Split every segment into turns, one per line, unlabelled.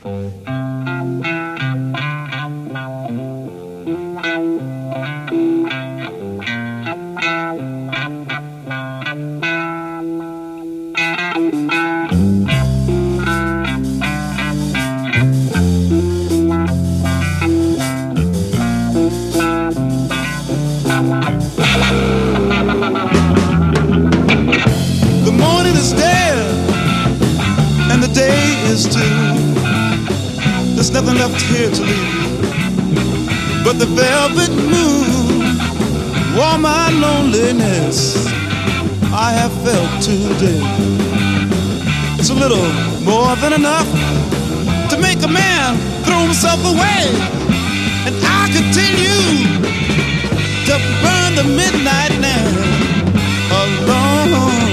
There's nothing left here to leave but the velvet moon. All my loneliness I have felt today. It's a little more than enough to make a man throw himself away. And I continue to burn the midnight lamp alone.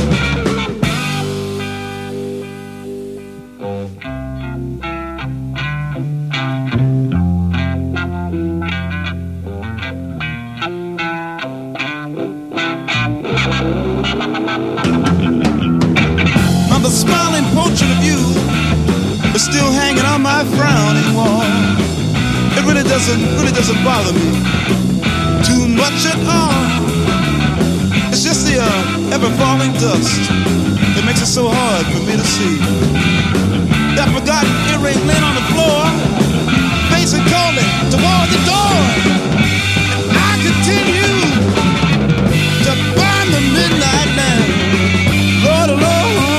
The smiling portrait of you is still hanging on my frowning wall. It really doesn't bother me too much at all. It's just the ever falling dust that makes it so hard for me to see. That forgotten earring laying on the floor, facing coldly toward the door. And I continue to burn the midnight lamp. Lord, Lord.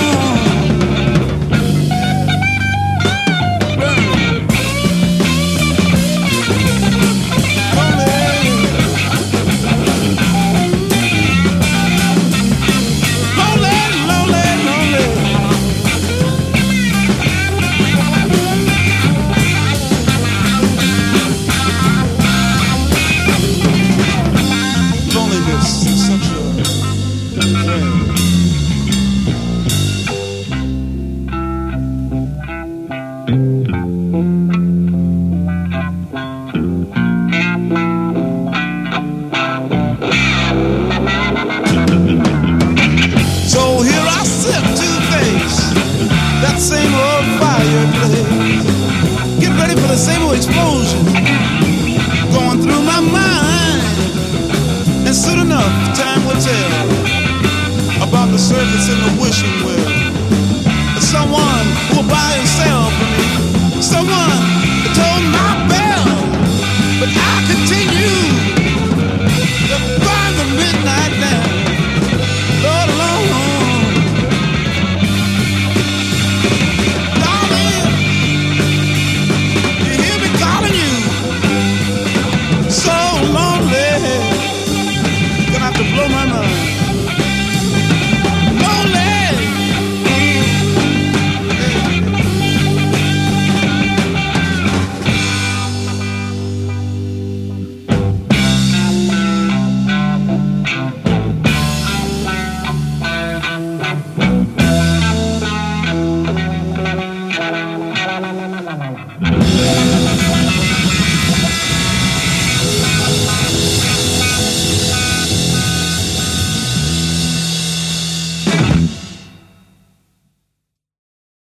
Same old fireplace, get ready for the same old explosion going through my mind. And soon enough, time will tell about the servants in the wishing well.